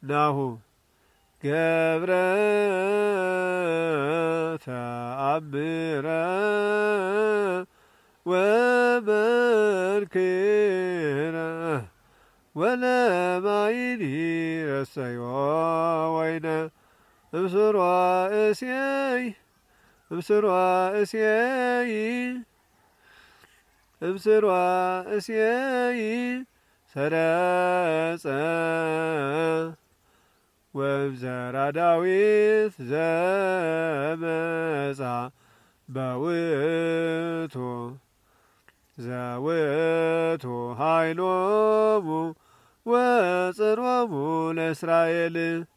ናሁ ገብረ ተአምረ ወመንክረ ወለማይኒ ረሰዮ ወይነ እምስሯ እሴይ እምስሯ እሴይ ሰረጸ ወብዘራ ዳዊት ዘመጻ በውእቱ ኃይሎሙ ወጽንዖሙ ለእስራኤል